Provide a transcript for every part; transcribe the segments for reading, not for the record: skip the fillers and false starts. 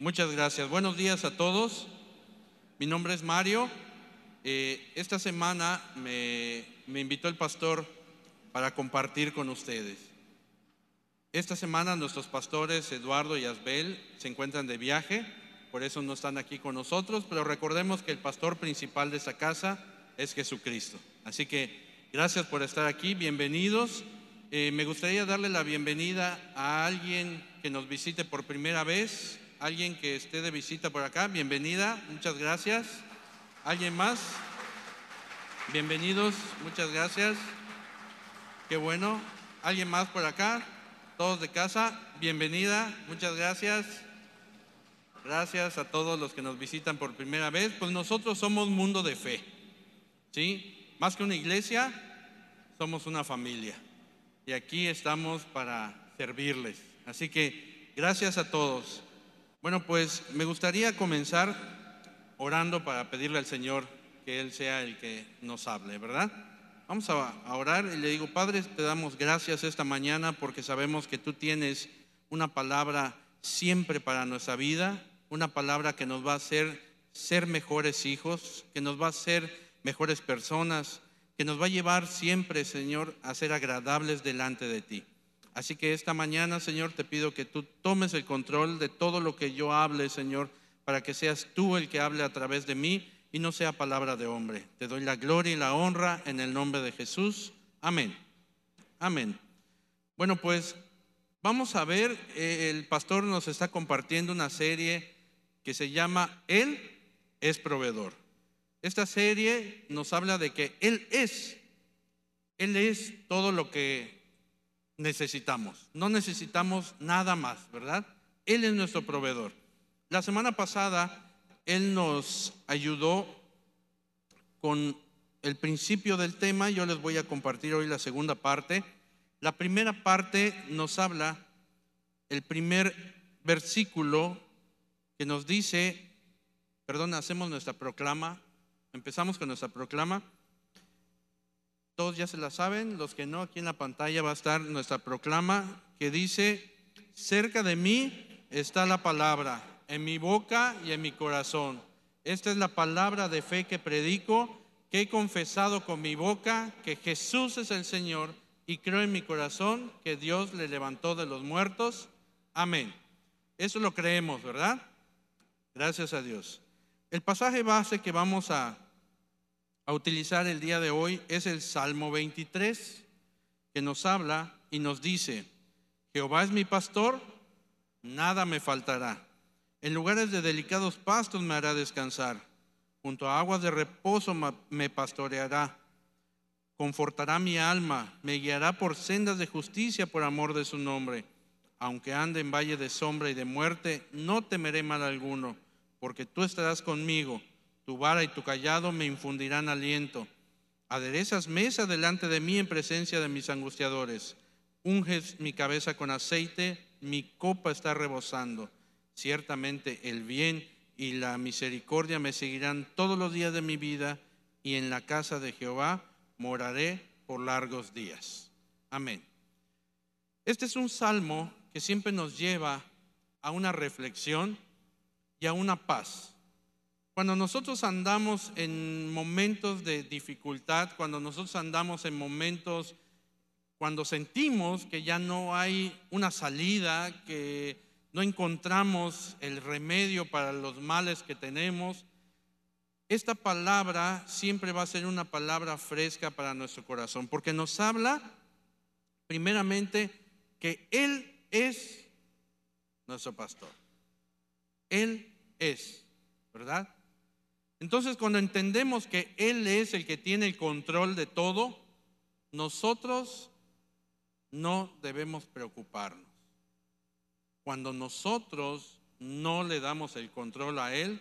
Muchas gracias. Buenos días a todos. Mi nombre es Mario. Esta semana me invitó el pastor para compartir con ustedes. Esta semana nuestros pastores Eduardo y Asbel se encuentran de viaje, por eso no están aquí con nosotros, pero recordemos que el pastor principal de esta casa es Jesucristo. Así que gracias por estar aquí, bienvenidos. Me gustaría darle la bienvenida a alguien que nos visite por primera vez, alguien que esté de visita por acá, bienvenida, muchas gracias. ¿Alguien más? Bienvenidos, muchas gracias. Qué bueno. ¿Alguien más por acá? Todos de casa, bienvenida, muchas gracias. Gracias a todos los que nos visitan por primera vez. Pues nosotros somos Mundo de Fe, ¿sí? Más que una iglesia, somos una familia. Y aquí estamos para servirles. Así que gracias a todos. Bueno, pues me gustaría comenzar orando para pedirle al Señor que Él sea el que nos hable, ¿verdad? Vamos a orar y le digo: Padre, te damos gracias esta mañana porque sabemos que tú tienes una palabra siempre para nuestra vida, una palabra que nos va a hacer ser mejores hijos, que nos va a hacer mejores personas, que nos va a llevar siempre, Señor, a ser agradables delante de ti. Así que esta mañana, Señor, te pido que tú tomes el control de todo lo que yo hable, Señor, para que seas tú el que hable a través de mí y no sea palabra de hombre. Te doy la gloria y la honra en el nombre de Jesús. Amén. Amén. Bueno, pues vamos a ver, el pastor nos está compartiendo una serie que se llama Él es proveedor. Esta serie nos habla de que Él es todo lo que necesitamos. No necesitamos nada más, ¿verdad? Él es nuestro proveedor. La semana pasada Él nos ayudó con el principio del tema. Yo les voy a compartir hoy la segunda parte. La primera parte nos habla, el primer versículo que nos dice, hacemos nuestra proclama. Empezamos con nuestra proclama. Todos ya se la saben, los que no, aquí en la pantalla va a estar nuestra proclama que dice: cerca de mí está la palabra, en mi boca y en mi corazón. Esta es la palabra de fe que predico, que he confesado con mi boca que Jesús es el Señor, y creo en mi corazón que Dios le levantó de los muertos. Amén. Eso lo creemos, ¿verdad? Gracias a Dios. El pasaje base que vamos a utilizar el día de hoy es el Salmo 23, que nos habla y nos dice: Jehová es mi pastor, nada me faltará. En lugares de delicados pastos me hará descansar, junto a aguas de reposo me pastoreará. Confortará mi alma, me guiará por sendas de justicia por amor de su nombre. Aunque ande en valle de sombra y de muerte, no temeré mal alguno, porque tú estarás conmigo. Tu vara y tu cayado me infundirán aliento. Aderezas mesa delante de mí en presencia de mis angustiadores. Unges mi cabeza con aceite, mi copa está rebosando. Ciertamente el bien y la misericordia me seguirán todos los días de mi vida, y en la casa de Jehová moraré por largos días. Amén. Este es un salmo que siempre nos lleva a una reflexión y a una paz. Cuando nosotros andamos en momentos de dificultad, cuando nosotros andamos en momentos, cuando sentimos que ya no hay una salida, que no encontramos el remedio para los males que tenemos, esta palabra siempre va a ser una palabra fresca para nuestro corazón, porque nos habla primeramente que Él es nuestro pastor. Él es, ¿verdad? Entonces, cuando entendemos que Él es el que tiene el control de todo, nosotros no debemos preocuparnos. Cuando nosotros no le damos el control a Él,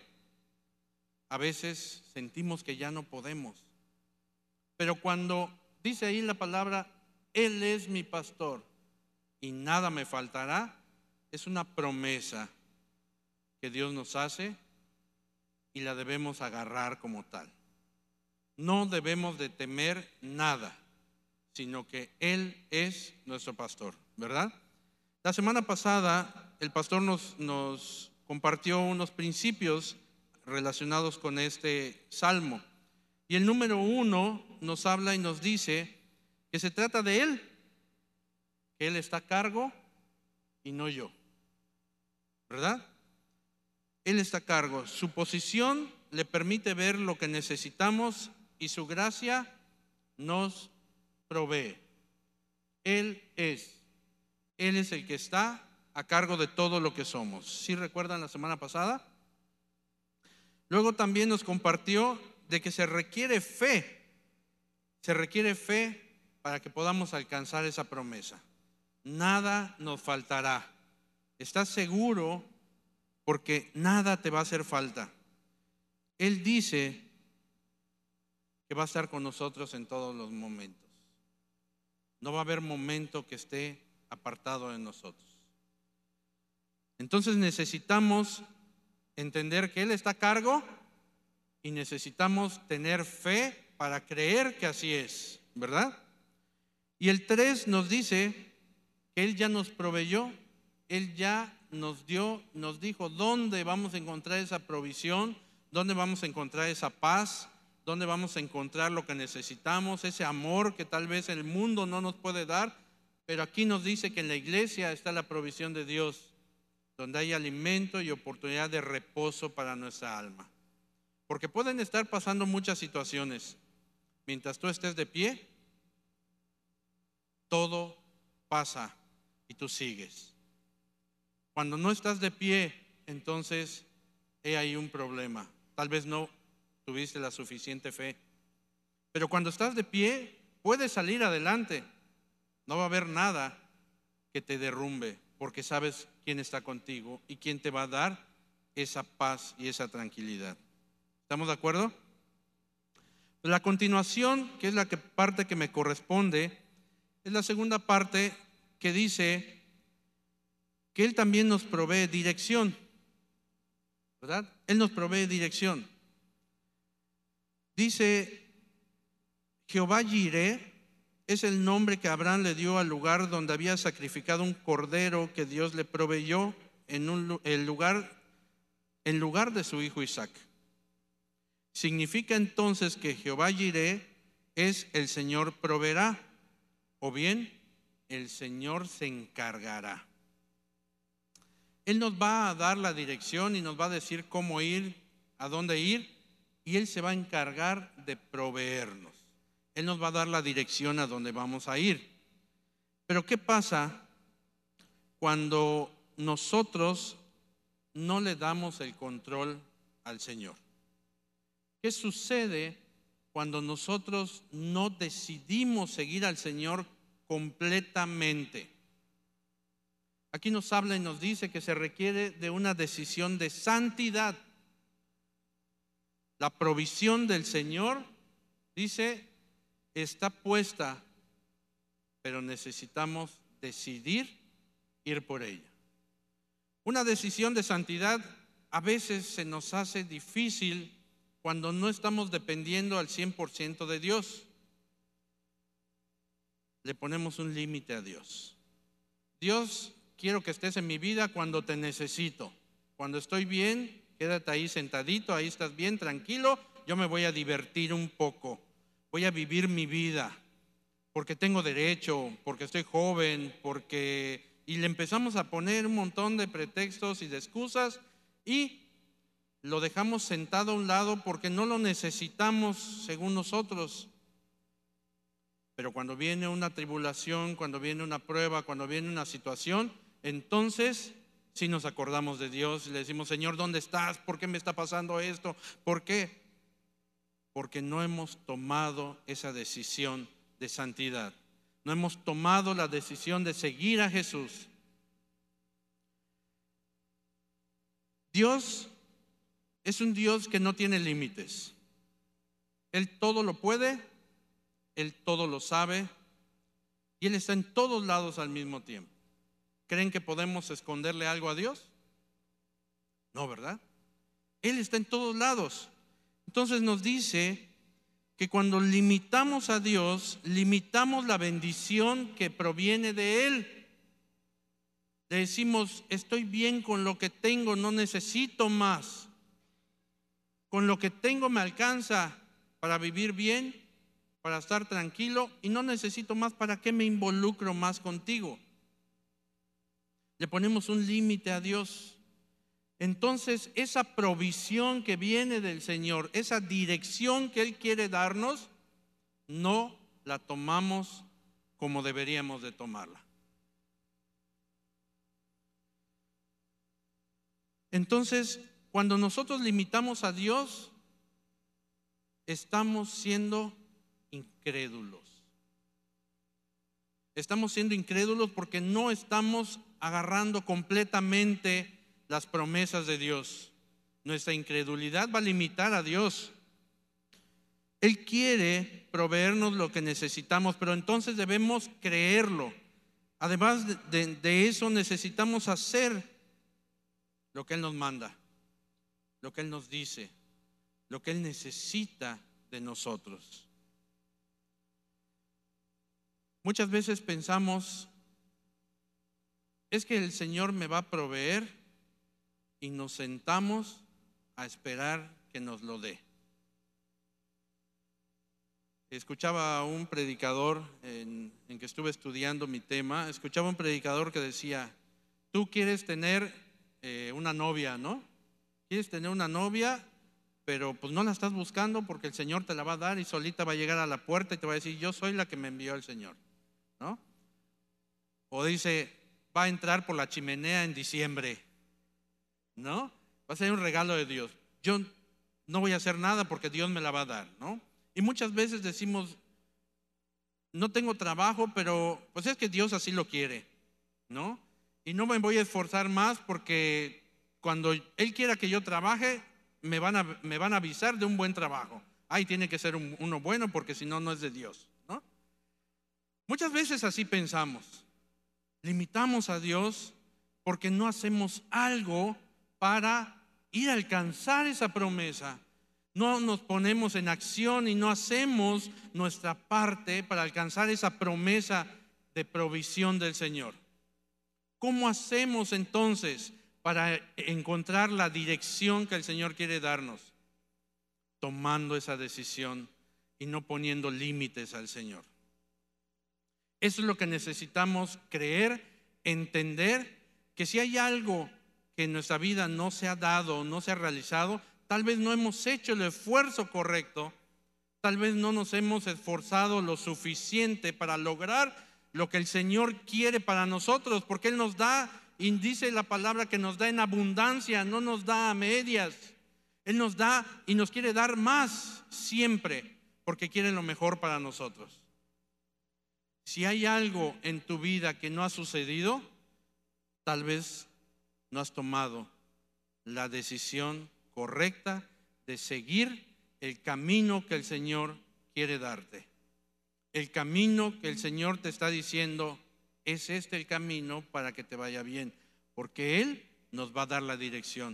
a veces sentimos que ya no podemos. Pero cuando dice ahí la palabra, Él es mi pastor y nada me faltará, es una promesa que Dios nos hace y la debemos agarrar como tal. No debemos de temer nada, sino que Él es nuestro pastor, ¿verdad? La semana pasada el pastor nos compartió unos principios relacionados con este salmo. Y el número 1 nos habla y nos dice que se trata de Él, que Él está a cargo y no yo, ¿verdad? Él está a cargo. Su posición le permite ver lo que necesitamos y su gracia nos provee. Él es el que está a cargo de todo lo que somos. ¿Sí recuerdan la semana pasada? Luego también nos compartió de que se requiere fe para que podamos alcanzar esa promesa. Nada nos faltará. ¿Estás seguro? Porque nada te va a hacer falta. Él dice que va a estar con nosotros en todos los momentos. No va a haber momento que esté apartado de nosotros. Entonces necesitamos entender que Él está a cargo y necesitamos tener fe para creer que así es, ¿verdad? Y el 3 nos dice que Él ya nos proveyó, Él ya nos dio, nos dijo dónde vamos a encontrar esa provisión, dónde vamos a encontrar esa paz, dónde vamos a encontrar lo que necesitamos, ese amor que tal vez el mundo no nos puede dar, pero aquí nos dice que en la iglesia está la provisión de Dios, donde hay alimento y oportunidad de reposo para nuestra alma. Porque pueden estar pasando muchas situaciones. Mientras tú estés de pie, todo pasa y tú sigues. Cuando no estás de pie, entonces hay un problema. Tal vez no tuviste la suficiente fe. Pero cuando estás de pie, puedes salir adelante. No va a haber nada que te derrumbe, porque sabes quién está contigo y quién te va a dar esa paz y esa tranquilidad. ¿Estamos de acuerdo? La continuación, que es la parte que me corresponde, es la segunda parte que dice que Él también nos provee dirección, ¿verdad? Él nos provee dirección. Dice, Jehová Jireh es el nombre que Abraham le dio al lugar donde había sacrificado un cordero que Dios le proveyó en lugar de su hijo Isaac. Significa entonces que Jehová Jireh es el Señor proveerá, o bien el Señor se encargará. Él nos va a dar la dirección y nos va a decir cómo ir, a dónde ir, y Él se va a encargar de proveernos. Él nos va a dar la dirección a dónde vamos a ir. Pero ¿qué pasa cuando nosotros no le damos el control al Señor? ¿Qué sucede cuando nosotros no decidimos seguir al Señor completamente? Aquí nos habla y nos dice que se requiere de una decisión de santidad. La provisión del Señor, dice, está puesta, pero necesitamos decidir ir por ella. Una decisión de santidad a veces se nos hace difícil cuando no estamos dependiendo al 100% de Dios. Le ponemos un límite a Dios. Dios, quiero que estés en mi vida cuando te necesito. Cuando estoy bien, quédate ahí sentadito, ahí estás bien, tranquilo. Yo me voy a divertir un poco. Voy a vivir mi vida porque tengo derecho, porque estoy joven, y le empezamos a poner un montón de pretextos y de excusas y lo dejamos sentado a un lado porque no lo necesitamos según nosotros. Pero cuando viene una tribulación, cuando viene una prueba, cuando viene una situación, entonces sí nos acordamos de Dios y le decimos, Señor, ¿dónde estás? ¿Por qué me está pasando esto? ¿Por qué? Porque no hemos tomado esa decisión de santidad. No hemos tomado la decisión de seguir a Jesús. Dios es un Dios que no tiene límites. Él todo lo puede, Él todo lo sabe y Él está en todos lados al mismo tiempo. ¿Creen que podemos esconderle algo a Dios? No, ¿verdad? Él está en todos lados. Entonces nos dice que cuando limitamos a Dios, limitamos la bendición que proviene de Él. Le decimos, estoy bien con lo que tengo, no necesito más. Con lo que tengo me alcanza para vivir bien, para estar tranquilo y no necesito más. ¿Para qué me involucro más contigo? Le ponemos un límite a Dios. Entonces, esa provisión que viene del Señor, esa dirección que Él quiere darnos, no la tomamos como deberíamos de tomarla. Entonces, cuando nosotros limitamos a Dios, estamos siendo incrédulos. Estamos siendo incrédulos porque no estamos agarrando completamente las promesas de Dios. Nuestra incredulidad va a limitar a Dios. Él quiere proveernos lo que necesitamos, pero entonces debemos creerlo. Además de eso, necesitamos hacer lo que Él nos manda, lo que Él nos dice, lo que Él necesita de nosotros. Muchas veces pensamos, es que el Señor me va a proveer, y nos sentamos a esperar que nos lo dé. Escuchaba a un predicador en que estuve estudiando mi tema, escuchaba un predicador que decía, tú quieres tener una novia, ¿no? Quieres tener una novia, pero pues no la estás buscando porque el Señor te la va a dar y solita va a llegar a la puerta y te va a decir, yo soy la que me envió el Señor, ¿no? O dice, va a entrar por la chimenea en diciembre, ¿no? Va a ser un regalo de Dios. Yo no voy a hacer nada porque Dios me la va a dar, ¿no? Y muchas veces decimos, no tengo trabajo, pero pues es que Dios así lo quiere, ¿no? Y no me voy a esforzar más porque cuando Él quiera que yo trabaje, me van a avisar de un buen trabajo. Ay, tiene que ser uno bueno porque si no, no es de Dios, ¿no? Muchas veces así pensamos. Limitamos a Dios porque no hacemos algo para ir a alcanzar esa promesa. No nos ponemos en acción y no hacemos nuestra parte para alcanzar esa promesa de provisión del Señor. ¿Cómo hacemos entonces para encontrar la dirección que el Señor quiere darnos? Tomando esa decisión y no poniendo límites al Señor. Eso es lo que necesitamos creer, entender, que si hay algo que en nuestra vida no se ha dado, no se ha realizado, tal vez no hemos hecho el esfuerzo correcto, tal vez no nos hemos esforzado lo suficiente para lograr lo que el Señor quiere para nosotros, porque Él nos da, y dice la palabra que nos da en abundancia, no nos da a medias. Él nos da y nos quiere dar más siempre, porque quiere lo mejor para nosotros. Si hay algo en tu vida que no ha sucedido, tal vez no has tomado la decisión correcta de seguir el camino que el Señor quiere darte. El camino que el Señor te está diciendo, es este el camino para que te vaya bien, porque Él nos va a dar la dirección.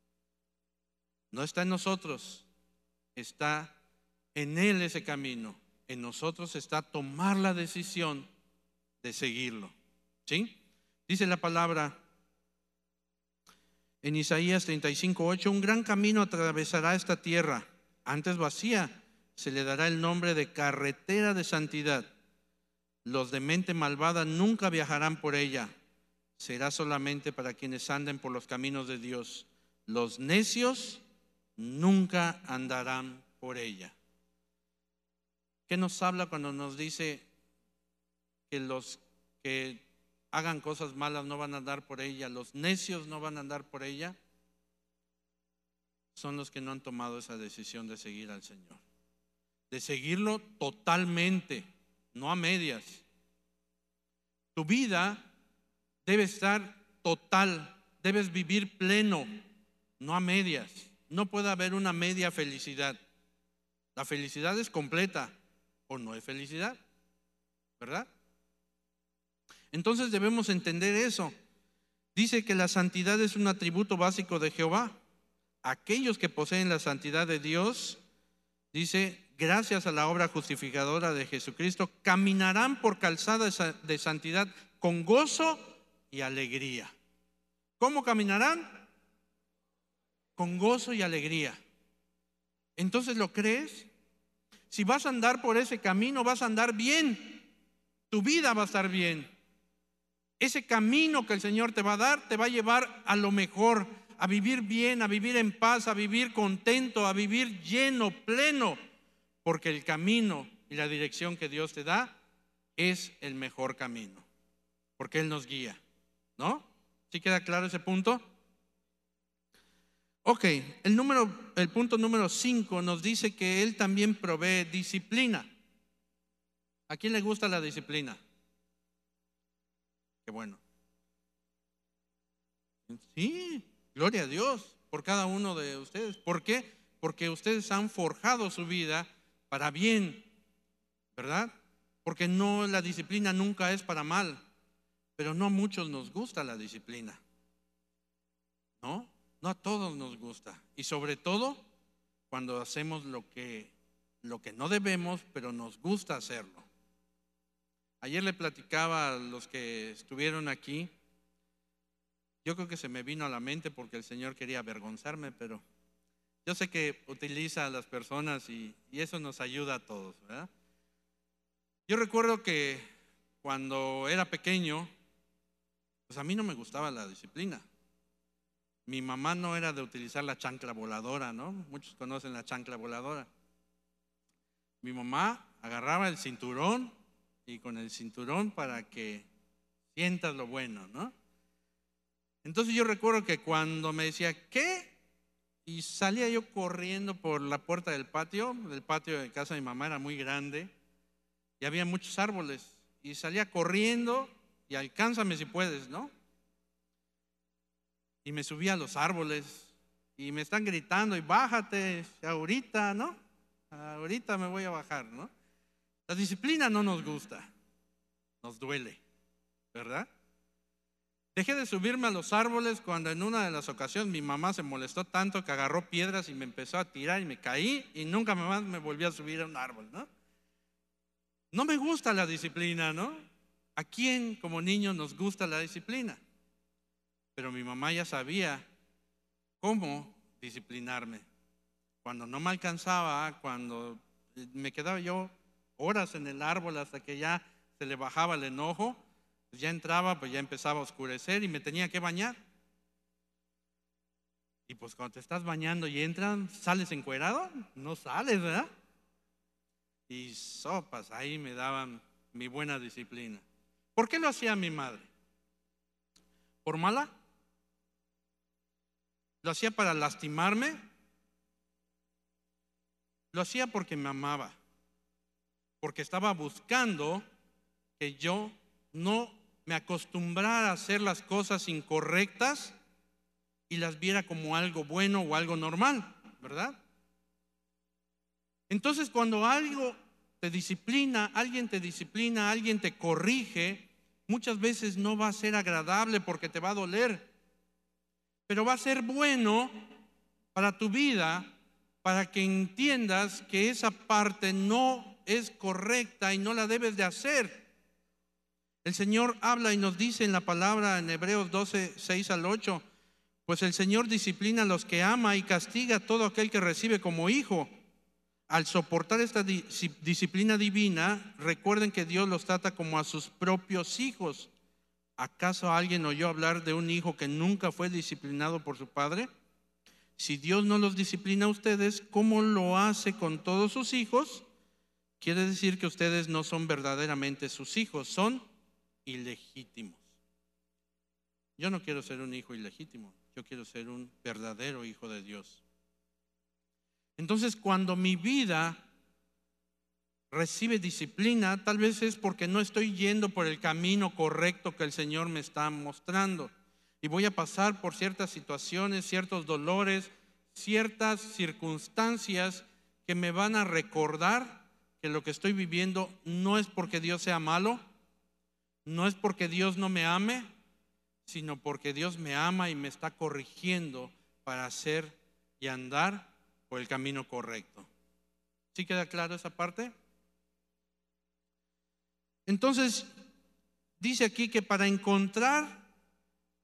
No está en nosotros, está en Él ese camino. En nosotros está tomar la decisión de seguirlo. ¿Sí? Dice la palabra en Isaías 35:8, un gran camino atravesará esta tierra, antes vacía, se le dará el nombre de carretera de santidad. Los de mente malvada nunca viajarán por ella, será solamente para quienes anden por los caminos de Dios. Los necios nunca andarán por ella. ¿Qué nos habla cuando nos dice que los que hagan cosas malas no van a andar por ella, los necios no van a andar por ella? Son los que no han tomado esa decisión de seguir al Señor, de seguirlo totalmente, no a medias. Tu vida debe estar total, debes vivir pleno, no a medias. No puede haber una media felicidad. La felicidad es completa o no es felicidad, ¿verdad? Entonces debemos entender eso. Dice que la santidad es un atributo básico de Jehová. Aquellos que poseen la santidad de Dios, dice, gracias a la obra justificadora de Jesucristo, caminarán por calzada de santidad con gozo y alegría. ¿Cómo caminarán? Con gozo y alegría. Entonces, ¿lo crees? Si vas a andar por ese camino, vas a andar bien. Tu vida va a estar bien. Ese camino que el Señor te va a dar, te va a llevar a lo mejor, a vivir bien, a vivir en paz, a vivir contento, a vivir lleno, pleno. Porque el camino y la dirección que Dios te da es el mejor camino. Porque Él nos guía, ¿no? ¿Sí queda claro ese punto? Ok, el punto número 5 nos dice que Él también provee disciplina. ¿A quién le gusta la disciplina? Qué bueno. Sí, gloria a Dios por cada uno de ustedes. ¿Por qué? Porque ustedes han forjado su vida para bien, ¿verdad? Porque no, la disciplina nunca es para mal, pero no a muchos nos gusta la disciplina, ¿no? No a todos nos gusta. Y sobre todo cuando hacemos lo que no debemos, pero nos gusta hacerlo. Ayer le platicaba a los que estuvieron aquí. Yo creo que se me vino a la mente porque el Señor quería avergonzarme, pero yo sé que utiliza a las personas y eso nos ayuda a todos, ¿verdad? Yo recuerdo que cuando era pequeño, pues a mí no me gustaba la disciplina. Mi mamá no era de utilizar la chancla voladora, ¿no? Muchos conocen la chancla voladora. Mi mamá agarraba el cinturón y con el cinturón para que sientas lo bueno, ¿no? Entonces yo recuerdo que cuando me decía, ¿qué? Y salía yo corriendo por la puerta del patio. El patio de casa de mi mamá era muy grande y había muchos árboles. Y salía corriendo y alcánzame si puedes, ¿no? Y me subía a los árboles y me están gritando y bájate ahorita, ¿no? Ahorita me voy a bajar, ¿no? La disciplina no nos gusta, nos duele, ¿verdad? Dejé de subirme a los árboles cuando en una de las ocasiones mi mamá se molestó tanto que agarró piedras y me empezó a tirar y me caí y nunca más me volví a subir a un árbol, ¿no? No me gusta la disciplina, ¿no? ¿A quién como niño nos gusta la disciplina? Pero mi mamá ya sabía cómo disciplinarme. Cuando no me alcanzaba, cuando me quedaba yo horas en el árbol hasta que ya se le bajaba el enojo, pues ya entraba, pues ya empezaba a oscurecer y me tenía que bañar. Y pues cuando te estás bañando y entran, ¿sales encuerado? No sales, ¿verdad? Y sopas, ahí me daban mi buena disciplina. ¿Por qué lo hacía mi madre? ¿Por mala? ¿Lo hacía para lastimarme? Lo hacía porque me amaba, porque estaba buscando que yo no me acostumbrara a hacer las cosas incorrectas y las viera como algo bueno o algo normal, ¿verdad? Entonces, cuando alguien te disciplina, alguien te corrige, muchas veces no va a ser agradable porque te va a doler, pero va a ser bueno para tu vida, para que entiendas que esa parte no es correcta y no la debes de hacer. El Señor habla y nos dice en la palabra en Hebreos 12, 6 al 8, pues el Señor disciplina a los que ama y castiga a todo aquel que recibe como hijo. Al soportar esta disciplina divina, recuerden que Dios los trata como a sus propios hijos. ¿Acaso alguien oyó hablar de un hijo que nunca fue disciplinado por su padre? Si Dios no los disciplina a ustedes, ¿cómo lo hace con todos sus hijos? Quiere decir que ustedes no son verdaderamente sus hijos, son ilegítimos. Yo no quiero ser un hijo ilegítimo, yo quiero ser un verdadero hijo de Dios. Entonces, cuando mi vida recibe disciplina, tal vez es porque no estoy yendo por el camino correcto que el Señor me está mostrando. Y voy a pasar por ciertas situaciones, ciertos dolores, ciertas circunstancias que me van a recordar que lo que estoy viviendo no es porque Dios sea malo, no es porque Dios no me ame, sino porque Dios me ama y me está corrigiendo para hacer y andar por el camino correcto. ¿Sí queda claro esa parte? Entonces, dice aquí que para encontrar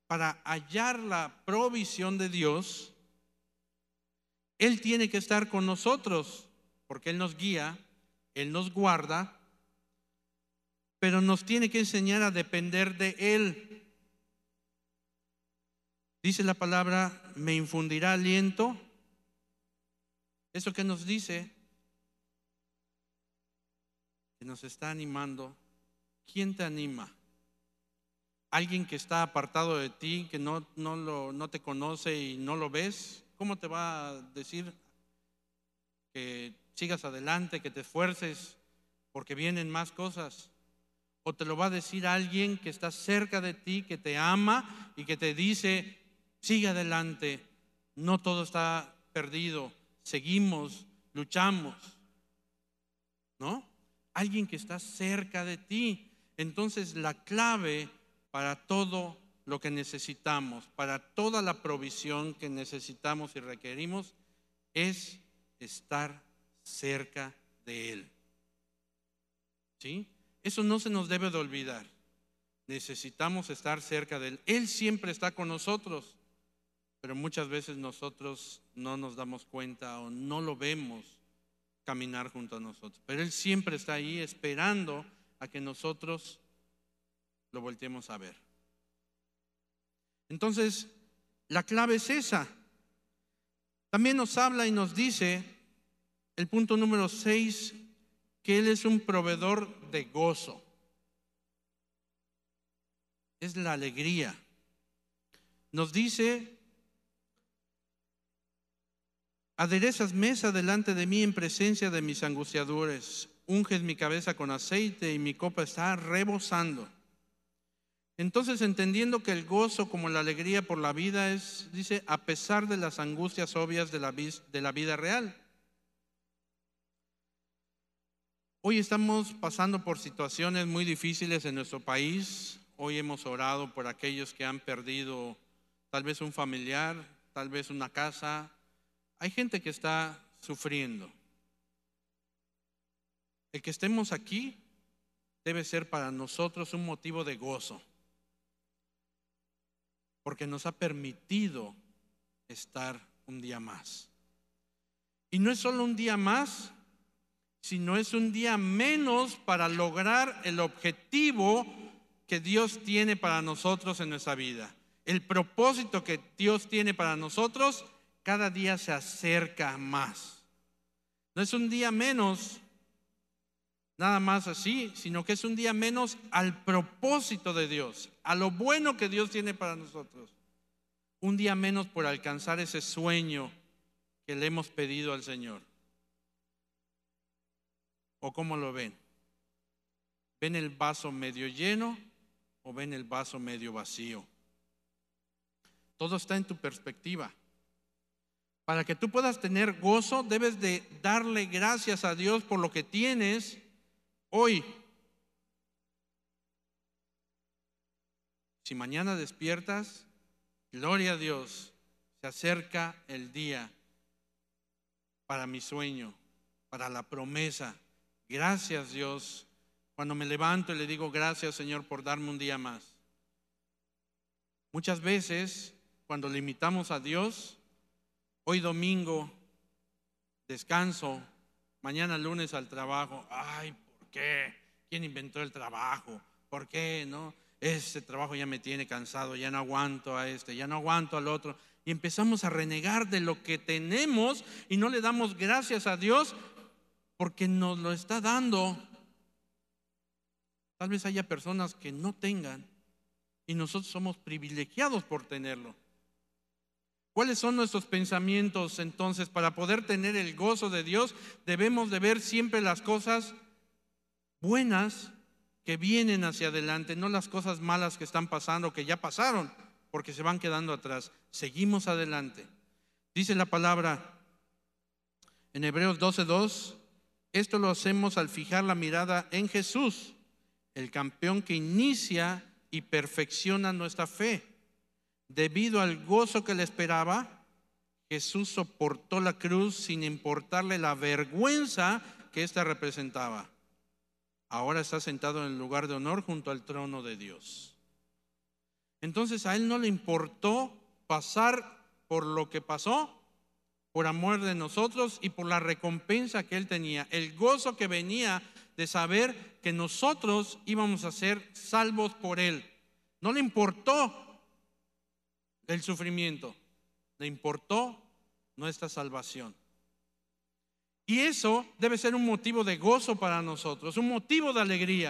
para hallar la provisión de Dios, Él tiene que estar con nosotros, porque Él nos guía, Él nos guarda, pero nos tiene que enseñar a depender de Él. Dice la palabra, me infundirá aliento. ¿Eso qué nos dice? Que nos está animando. ¿Quién te anima? ¿Alguien que está apartado de ti, que no te conoce y no lo ves? ¿Cómo te va a decir que sigas adelante, que te esfuerces porque vienen más cosas? ¿O te lo va a decir alguien que está cerca de ti, que te ama y que te dice, sigue adelante, no todo está perdido, seguimos, luchamos? ¿No? Alguien que está cerca de ti. Entonces la clave para todo lo que necesitamos, para toda la provisión que necesitamos y requerimos, es estar cerca de Él. ¿Sí? Eso no se nos debe de olvidar. Necesitamos estar cerca de Él. Él siempre está con nosotros, pero muchas veces nosotros no nos damos cuenta o no lo vemos caminar junto a nosotros. Pero Él siempre está ahí esperando a que nosotros lo volteemos a ver. Entonces, la clave es esa. También nos habla y nos dice, el punto número 6, que Él es un proveedor de gozo. Es la alegría. Nos dice, aderezas mesa delante de mí en presencia de mis angustiadores, unges mi cabeza con aceite y mi copa está rebosando. Entonces, entendiendo que el gozo como la alegría por la vida es, dice, a pesar de las angustias obvias de la vida real. Hoy estamos pasando por situaciones muy difíciles en nuestro país. Hoy hemos orado por aquellos que han perdido tal vez un familiar, tal vez una casa. Hay gente que está sufriendo. El que estemos aquí debe ser para nosotros un motivo de gozo, porque nos ha permitido estar un día más. Y no es solo un día más, sino es un día menos para lograr el objetivo que Dios tiene para nosotros en nuestra vida. El propósito que Dios tiene para nosotros cada día se acerca más. No es un día menos nada más así, sino que es un día menos al propósito de Dios, a lo bueno que Dios tiene para nosotros. Un día menos por alcanzar ese sueño que le hemos pedido al Señor. ¿O cómo lo ven? ¿Ven el vaso medio lleno o ven el vaso medio vacío? Todo está en tu perspectiva. Para que tú puedas tener gozo, debes de darle gracias a Dios por lo que tienes hoy. Si mañana despiertas, gloria a Dios, se acerca el día para mi sueño, para la promesa. Gracias, Dios. Cuando me levanto y le digo gracias, Señor, por darme un día más. Muchas veces, cuando limitamos a Dios, hoy domingo descanso, mañana lunes al trabajo. Ay, ¿por qué? ¿Quién inventó el trabajo? ¿Por qué? ¿No? Este trabajo ya me tiene cansado, ya no aguanto a este, ya no aguanto al otro. Y empezamos a renegar de lo que tenemos y no le damos gracias a Dios porque nos lo está dando. Tal vez haya personas que no tengan y nosotros somos privilegiados por tenerlo. ¿Cuáles son nuestros pensamientos entonces? Para poder tener el gozo de Dios, debemos de ver siempre las cosas buenas que vienen hacia adelante, no las cosas malas que están pasando, que ya pasaron, porque se van quedando atrás. Seguimos adelante. Dice la palabra en Hebreos 12:2, esto lo hacemos al fijar la mirada en Jesús, el campeón que inicia y perfecciona nuestra fe. Debido al gozo que le esperaba, Jesús soportó la cruz sin importarle la vergüenza que ésta representaba. Ahora está sentado en el lugar de honor junto al trono de Dios. Entonces a Él no le importó pasar por lo que pasó por amor de nosotros y por la recompensa que Él tenía, el gozo que venía de saber que nosotros íbamos a ser salvos por Él. No le importó el sufrimiento, le importó nuestra salvación. Y eso debe ser un motivo de gozo para nosotros, un motivo de alegría.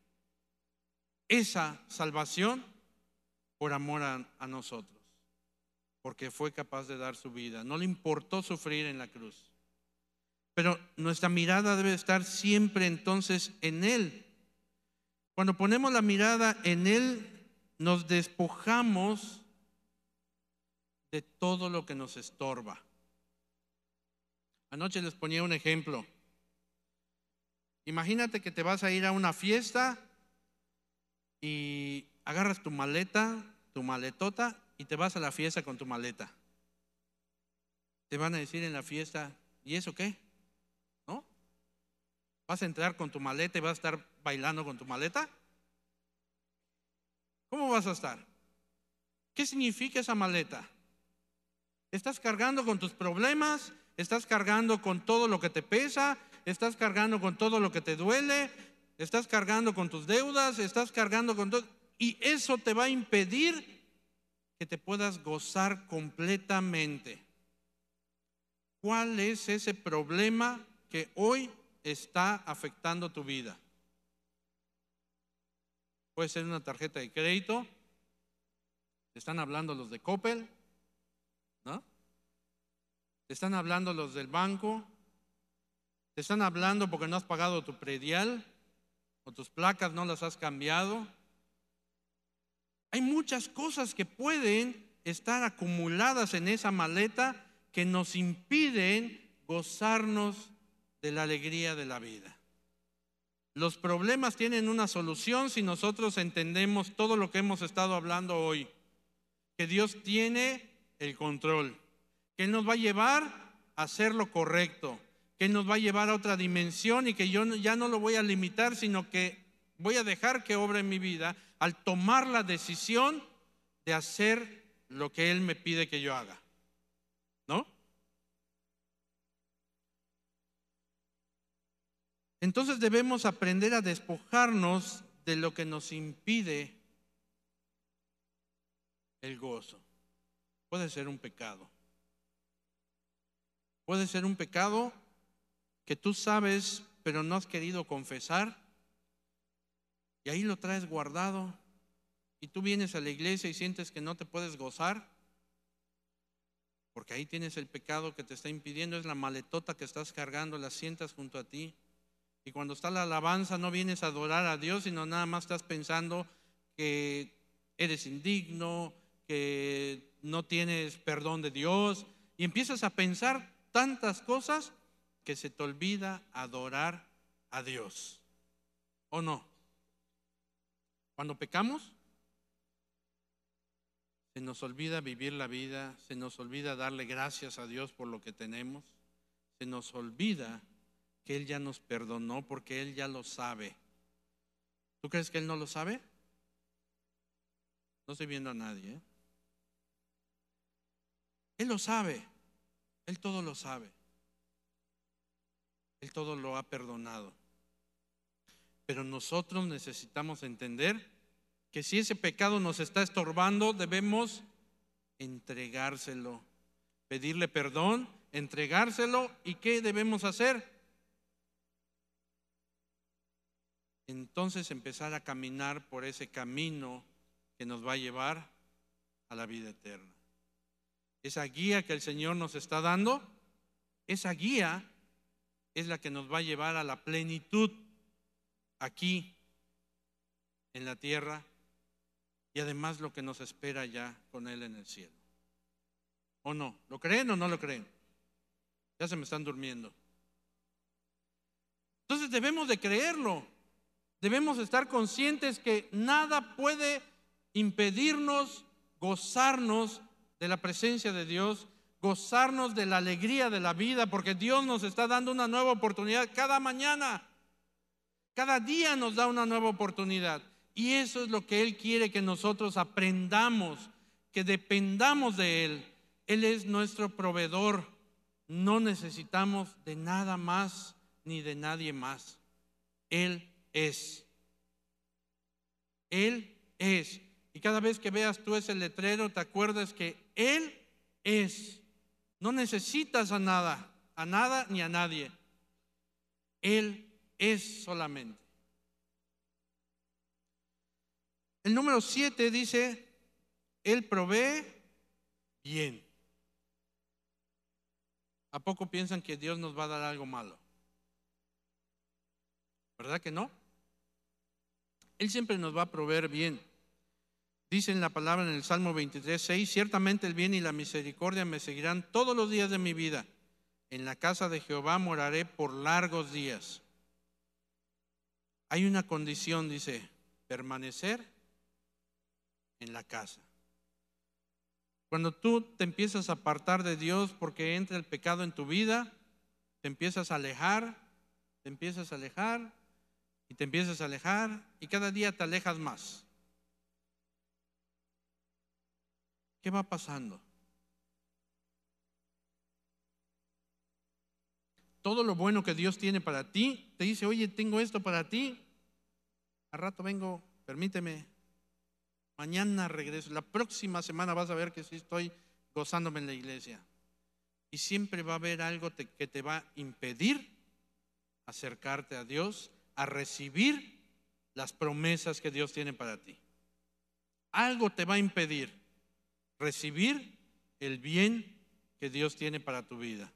Esa salvación por amor a nosotros, porque fue capaz de dar su vida. No le importó sufrir en la cruz. Pero nuestra mirada debe estar siempre entonces en Él. Cuando ponemos la mirada en Él, nos despojamos de todo lo que nos estorba. Anoche les ponía un ejemplo. Imagínate que te vas a ir a una fiesta y agarras tu maleta, tu maletota, y te vas a la fiesta con tu maleta. Te van a decir en la fiesta, ¿y eso qué? ¿No? ¿Vas a entrar con tu maleta y vas a estar bailando con tu maleta? ¿Cómo vas a estar? ¿Qué significa esa maleta? ¿Estás cargando con tus problemas? ¿Estás cargando con todo lo que te pesa? ¿Estás cargando con todo lo que te duele? ¿Estás cargando con tus deudas? ¿Estás cargando con todo? Y eso te va a impedir que te puedas gozar completamente. ¿Cuál es ese problema que hoy está afectando tu vida? Puede ser una tarjeta de crédito. Te están hablando los de Coppel, ¿no? Te están hablando los del banco. Te están hablando porque no has pagado tu predial o tus placas no las has cambiado. Hay muchas cosas que pueden estar acumuladas en esa maleta que nos impiden gozarnos de la alegría de la vida. Los problemas tienen una solución si nosotros entendemos todo lo que hemos estado hablando hoy. Que Dios tiene el control, que Él nos va a llevar a hacer lo correcto, que Él nos va a llevar a otra dimensión y que yo ya no lo voy a limitar, sino que voy a dejar que obre en mi vida al tomar la decisión de hacer lo que Él me pide que yo haga, ¿no? Entonces debemos aprender a despojarnos de lo que nos impide el gozo. Puede ser un pecado. Puede ser un pecado que tú sabes, pero no has querido confesar. Y ahí lo traes guardado. Y tú vienes a la iglesia y sientes que no te puedes gozar. Porque ahí tienes el pecado que te está impidiendo. Es la maletota que estás cargando, la sientas junto a ti. Y cuando está la alabanza no vienes a adorar a Dios, sino nada más estás pensando que eres indigno, que no tienes perdón de Dios. Y empiezas a pensar tantas cosas que se te olvida adorar a Dios. ¿O no? Cuando pecamos, se nos olvida vivir la vida, se nos olvida darle gracias a Dios por lo que tenemos, se nos olvida que Él ya nos perdonó porque Él ya lo sabe. ¿Tú crees que Él no lo sabe? No estoy viendo a nadie, ¿eh? Él lo sabe, Él todo lo sabe, Él todo lo ha perdonado. Pero nosotros necesitamos entender que si ese pecado nos está estorbando, debemos entregárselo, pedirle perdón, entregárselo. ¿Y qué debemos hacer? Entonces empezar a caminar por ese camino que nos va a llevar a la vida eterna. Esa guía que el Señor nos está dando, esa guía es la que nos va a llevar a la plenitud aquí en la tierra y además lo que nos espera ya con Él en el cielo. ¿O no? ¿Lo creen o no lo creen? Ya se me están durmiendo. Entonces debemos de creerlo. Debemos estar conscientes que nada puede impedirnos gozarnos de la presencia de Dios, gozarnos de la alegría de la vida, porque Dios nos está dando una nueva oportunidad cada mañana. Cada día nos da una nueva oportunidad. Y eso es lo que Él quiere que nosotros aprendamos, que dependamos de Él. Él es nuestro proveedor. No necesitamos de nada más ni de nadie más. Él es. Él es. Y cada vez que veas tú ese letrero, te acuerdas que Él es. No necesitas a nada ni a nadie. Él es solamente. El número 7 dice, Él provee bien. ¿A poco piensan que Dios nos va a dar algo malo? ¿Verdad que no? Él siempre nos va a proveer bien. Dice en la palabra en el Salmo 23:6, ciertamente el bien y la misericordia me seguirán todos los días de mi vida. En la casa de Jehová moraré por largos días. Hay una condición, dice, permanecer en la casa. Cuando tú te empiezas a apartar de Dios porque entra el pecado en tu vida, te empiezas a alejar, te empiezas a alejar y te empiezas a alejar y cada día te alejas más. ¿Qué va pasando? Todo lo bueno que Dios tiene para ti, te dice, oye, tengo esto para ti. Al rato vengo, permíteme. Mañana regreso. La próxima semana vas a ver que sí estoy gozándome en la iglesia. Y siempre va a haber algo que te va a impedir acercarte a Dios, a recibir las promesas que Dios tiene para ti. Algo te va a impedir recibir el bien que Dios tiene para tu vida.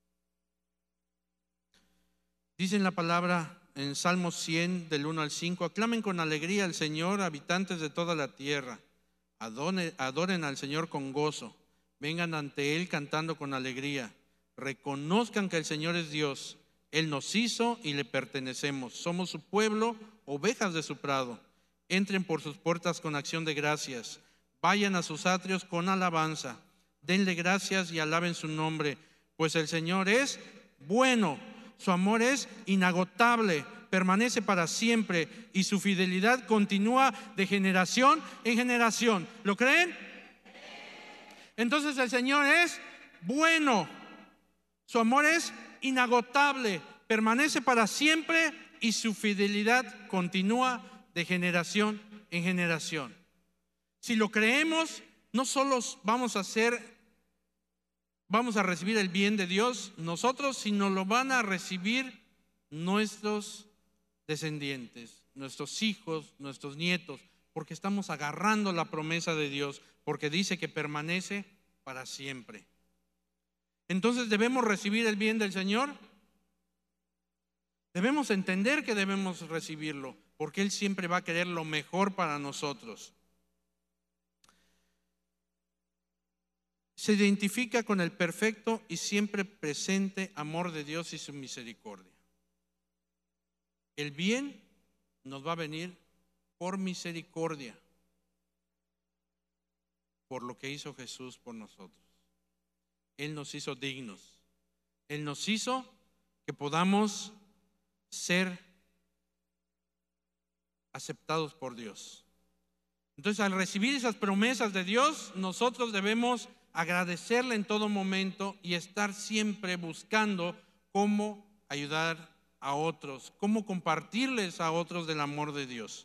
Dice en la palabra en Salmo 100 del 1 al 5, aclamen con alegría al Señor, habitantes de toda la tierra, adoren al Señor con gozo, vengan ante Él cantando con alegría, reconozcan que el Señor es Dios, Él nos hizo y le pertenecemos, somos su pueblo, ovejas de su prado, entren por sus puertas con acción de gracias, vayan a sus atrios con alabanza, denle gracias y alaben su nombre, pues el Señor es bueno. Su amor es inagotable, permanece para siempre y su fidelidad continúa de generación en generación. ¿Lo creen? Entonces el Señor es bueno, su amor es inagotable, permanece para siempre y su fidelidad continúa de generación en generación. Si lo creemos, no solo vamos a recibir el bien de Dios nosotros, sino lo van a recibir nuestros descendientes, nuestros hijos, nuestros nietos, porque estamos agarrando la promesa de Dios, porque dice que permanece para siempre. Entonces, ¿debemos recibir el bien del Señor? Debemos entender que debemos recibirlo, porque Él siempre va a querer lo mejor para nosotros. Se identifica con el perfecto y siempre presente amor de Dios y su misericordia. El bien nos va a venir por misericordia, por lo que hizo Jesús por nosotros. Él nos hizo dignos. Él nos hizo que podamos ser aceptados por Dios. Entonces, al recibir esas promesas de Dios, nosotros debemos agradecerle en todo momento y estar siempre buscando cómo ayudar a otros, cómo compartirles a otros del amor de Dios.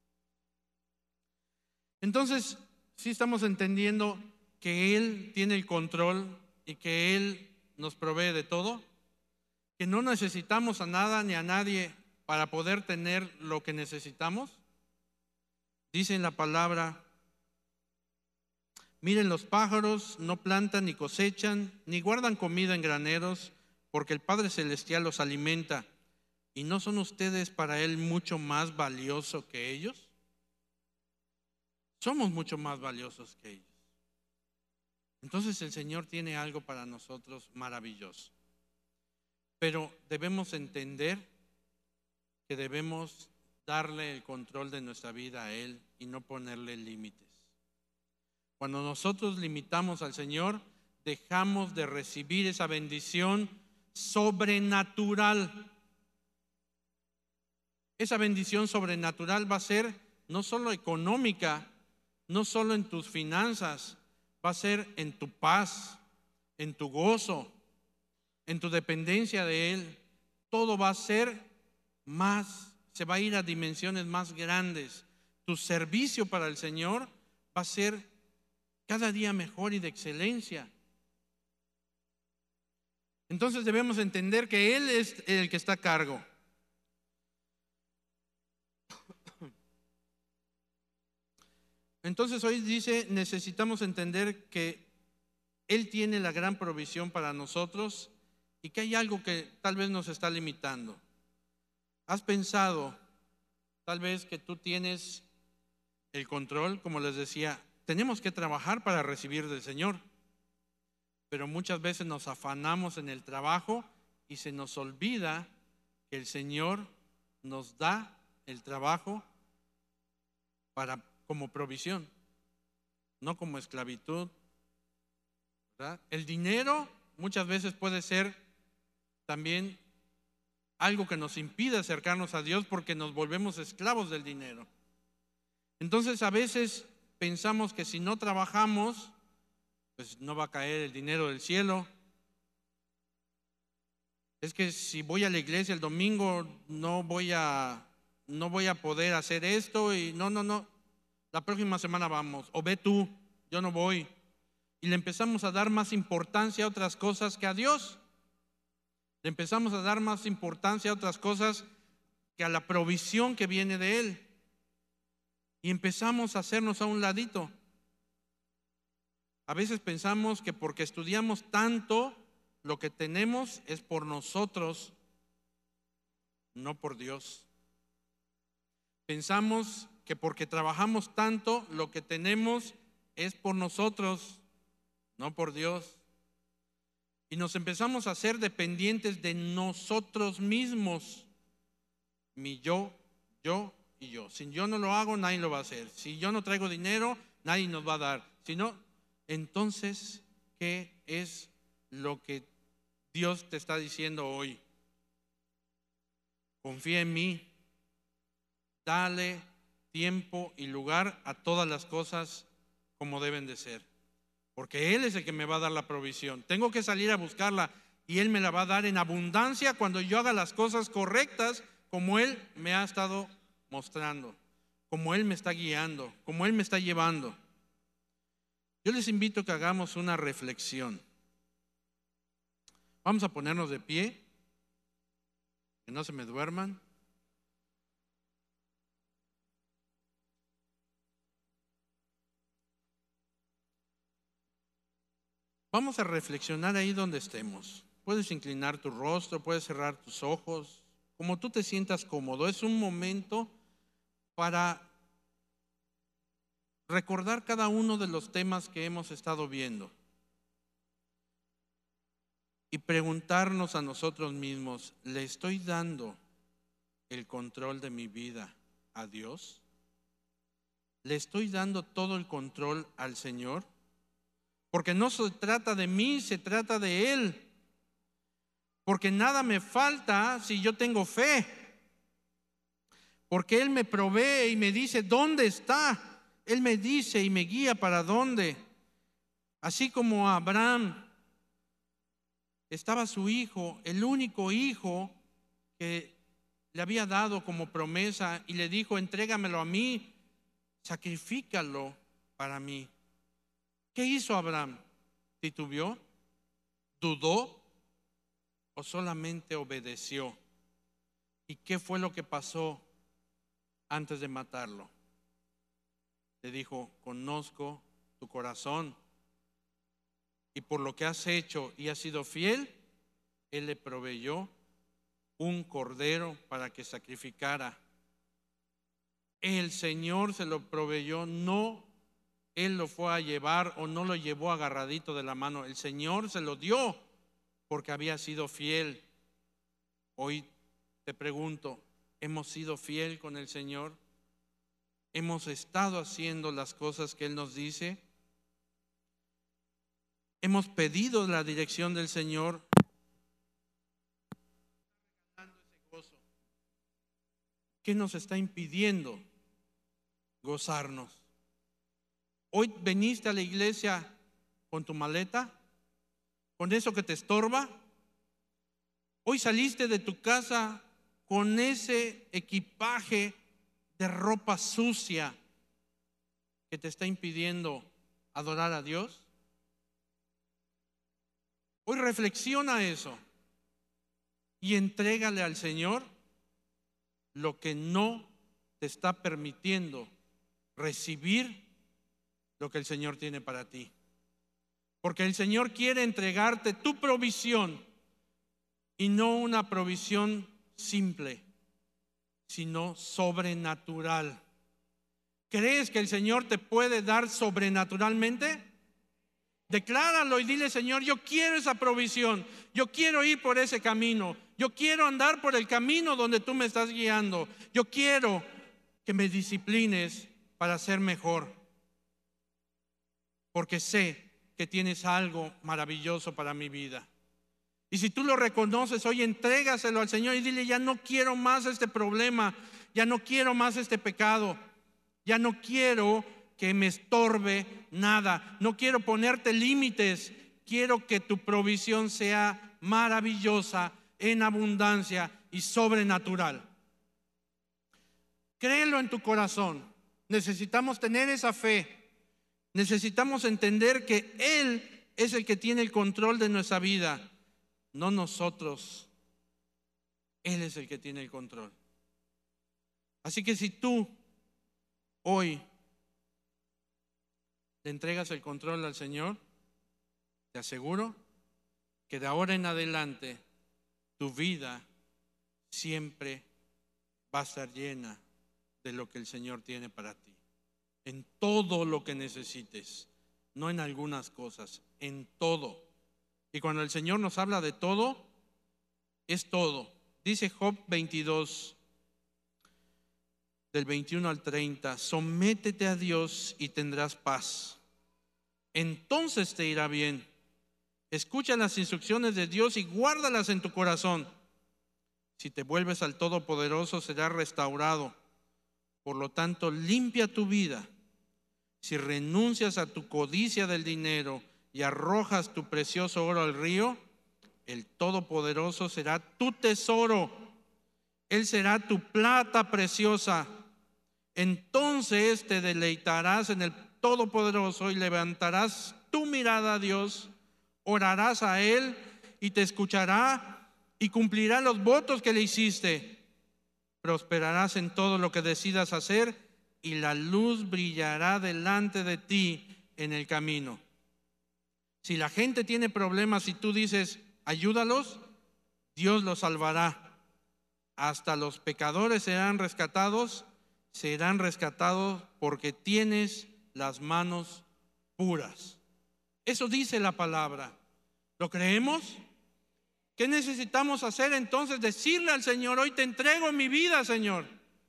Entonces, sí estamos entendiendo que Él tiene el control y que Él nos provee de todo, que no necesitamos a nada ni a nadie para poder tener lo que necesitamos. Dice en la palabra, miren los pájaros, no plantan ni cosechan, ni guardan comida en graneros, porque el Padre Celestial los alimenta. ¿Y no son ustedes para Él mucho más valiosos que ellos? Somos mucho más valiosos que ellos. Entonces el Señor tiene algo para nosotros maravilloso. Pero debemos entender que debemos darle el control de nuestra vida a Él y no ponerle límites. Cuando nosotros limitamos al Señor, dejamos de recibir esa bendición sobrenatural. Esa bendición sobrenatural va a ser no solo económica, no solo en tus finanzas, va a ser en tu paz, en tu gozo, en tu dependencia de Él. Todo va a ser más, se va a ir a dimensiones más grandes. Tu servicio para el Señor va a ser cada día mejor y de excelencia. Entonces debemos entender que Él es el que está a cargo. Entonces hoy dice, necesitamos entender que Él tiene la gran provisión para nosotros y que hay algo que tal vez nos está limitando. ¿Has pensado tal vez que tú tienes el control? Como les decía, tenemos que trabajar para recibir del Señor, pero muchas veces nos afanamos en el trabajo y se nos olvida que el Señor nos da el trabajo como provisión, no como esclavitud, ¿verdad? El dinero muchas veces puede ser también algo que nos impide acercarnos a Dios porque nos volvemos esclavos del dinero. Entonces a veces pensamos que si no trabajamos, pues no va a caer el dinero del cielo. Es que si voy a la iglesia el domingo no voy a poder hacer esto y no, la próxima semana vamos, o ve tú, yo no voy. Y le empezamos a dar más importancia a otras cosas que a Dios. Le empezamos a dar más importancia a otras cosas que a la provisión que viene de Él. Y empezamos a hacernos a un ladito. A veces pensamos que porque estudiamos tanto, lo que tenemos es por nosotros, no por Dios. Pensamos que porque trabajamos tanto, lo que tenemos es por nosotros, no por Dios. Y nos empezamos a ser dependientes de nosotros mismos. Mi yo y yo. Si yo no lo hago, nadie lo va a hacer. Si yo no traigo dinero, nadie nos va a dar. Si no, entonces, ¿qué es lo que Dios te está diciendo hoy? Confía en mí. Dale tiempo y lugar a todas las cosas como deben de ser. Porque Él es el que me va a dar la provisión. Tengo que salir a buscarla y Él me la va a dar en abundancia cuando yo haga las cosas correctas como Él me ha estado mostrando, como Él me está guiando, como Él me está llevando. Yo les invito a que hagamos una reflexión. Vamos a ponernos de pie, que no se me duerman. Vamos a reflexionar ahí donde estemos. Puedes inclinar tu rostro, puedes cerrar tus ojos, como tú te sientas cómodo. Es un momento para recordar cada uno de los temas que hemos estado viendo y preguntarnos a nosotros mismos, ¿le estoy dando el control de mi vida a Dios? ¿Le estoy dando todo el control al Señor? Porque no se trata de mí, se trata de Él. Porque nada me falta si yo tengo fe. Porque Él me provee y me dice dónde está. Él me dice y me guía para dónde. Así como a Abraham estaba su hijo, el único hijo que le había dado como promesa, y le dijo, entrégamelo a mí, sacrifícalo para mí. ¿Qué hizo Abraham? ¿Titubeó? ¿Dudó? ¿O solamente obedeció? ¿Y qué fue lo que pasó antes de matarlo? Le dijo, conozco tu corazón, y por lo que has hecho y has sido fiel, Él le proveyó un cordero para que sacrificara. El Señor se lo proveyó, no Él lo fue a llevar o no lo llevó agarradito de la mano. El Señor se lo dio porque había sido fiel. Hoy te pregunto, ¿hemos sido fiel con el Señor? ¿Hemos estado haciendo las cosas que Él nos dice? ¿Hemos pedido la dirección del Señor? ¿Qué nos está impidiendo gozarnos. Hoy veniste a la iglesia con tu maleta, con eso que te estorba. Hoy saliste de tu casa con ese equipaje de ropa sucia que te está impidiendo adorar a Dios. Hoy reflexiona eso y entrégale al Señor lo que no te está permitiendo recibir lo que el Señor tiene para ti. Porque el Señor quiere entregarte tu provisión, y no una provisión simple, sino sobrenatural. ¿Crees que el Señor te puede dar sobrenaturalmente? Decláralo y dile: Señor, yo quiero esa provisión, yo quiero ir por ese camino, yo quiero andar por el camino donde tú me estás guiando, yo quiero que me disciplines para ser mejor, porque sé que tienes algo maravilloso para mi vida. Y si tú lo reconoces hoy, entrégaselo al Señor y dile: ya no quiero más este problema, ya no quiero más este pecado, ya no quiero que me estorbe nada, no quiero ponerte límites, quiero que tu provisión sea maravillosa, en abundancia y sobrenatural. Créelo en tu corazón. Necesitamos tener esa fe. Necesitamos entender que Él es el que tiene el control de nuestra vida, no nosotros. Él es el que tiene el control. Así que si tú hoy le entregas el control al Señor, te aseguro que de ahora en adelante tu vida siempre va a estar llena de lo que el Señor tiene para ti. En todo lo que necesites, no en algunas cosas, en todo. Y cuando el Señor nos habla de todo, es todo. Dice Job 22, del 21 al 30, sométete a Dios y tendrás paz. Entonces te irá bien. Escucha las instrucciones de Dios y guárdalas en tu corazón. Si te vuelves al Todopoderoso, serás restaurado. Por lo tanto, limpia tu vida. Si renuncias a tu codicia del dinero y arrojas tu precioso oro al río, el Todopoderoso será tu tesoro. Él será tu plata preciosa. Entonces te deleitarás en el Todopoderoso y levantarás tu mirada a Dios, orarás a Él y te escuchará y cumplirá los votos que le hiciste. Prosperarás en todo lo que decidas hacer y la luz brillará delante de ti en el camino. Si la gente tiene problemas y tú dices: ayúdalos, Dios los salvará. Hasta los pecadores serán rescatados porque tienes las manos puras. Eso dice la palabra. ¿Lo creemos? ¿Qué necesitamos hacer entonces? Decirle al Señor: hoy te entrego mi vida, Señor.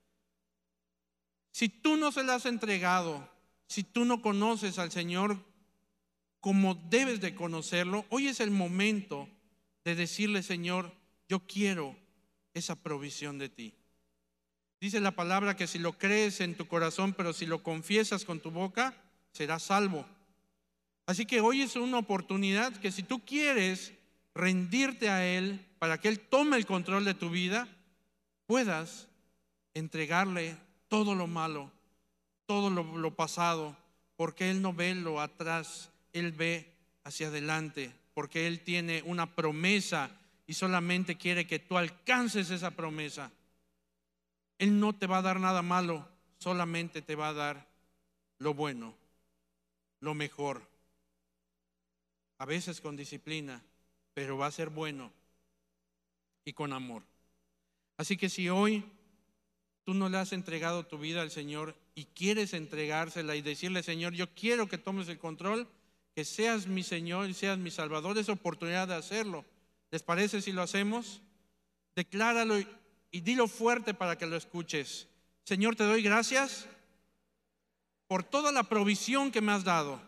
Si tú no se la has entregado, si tú no conoces al Señor como debes de conocerlo, hoy es el momento de decirle: Señor, yo quiero esa provisión de ti. Dice la palabra que si lo crees en tu corazón, pero si lo confiesas con tu boca, serás salvo. Así que hoy es una oportunidad que, si tú quieres rendirte a Él para que Él tome el control de tu vida, puedas entregarle todo lo malo, todo lo pasado, porque Él no ve lo atrás, Él ve hacia adelante, porque Él tiene una promesa y solamente quiere que tú alcances esa promesa. Él no te va a dar nada malo, solamente te va a dar lo bueno, lo mejor. A veces con disciplina, pero va a ser bueno y con amor. Así que si hoy tú no le has entregado tu vida al Señor y quieres entregársela y decirle: Señor, yo quiero que tomes el control, que seas mi Señor y seas mi Salvador, es oportunidad de hacerlo. ¿Les parece si lo hacemos? Decláralo y dilo fuerte para que lo escuches. Señor, te doy gracias por toda la provisión que me has dado.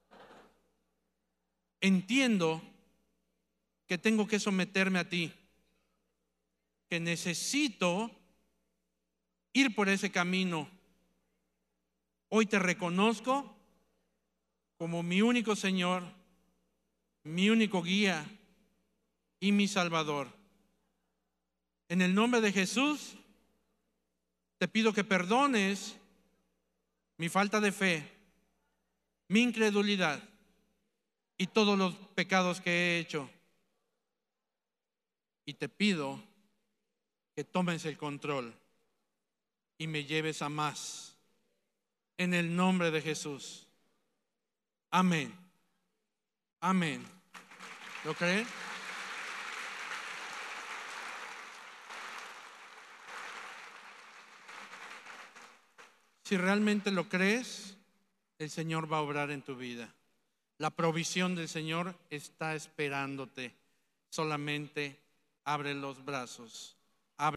Entiendo que tengo que someterme a ti, que necesito ir por ese camino, Hoy te reconozco como mi único Señor, mi único guía y mi Salvador. En el nombre de Jesús, te pido que perdones mi falta de fe, mi incredulidad y todos los pecados que he hecho. Y te pido que tomes el control y me lleves a más. En el nombre de Jesús. Amén. Amén. ¿Lo creen? Si realmente lo crees, el Señor va a obrar en tu vida. La provisión del Señor está esperándote. Solamente abre los brazos.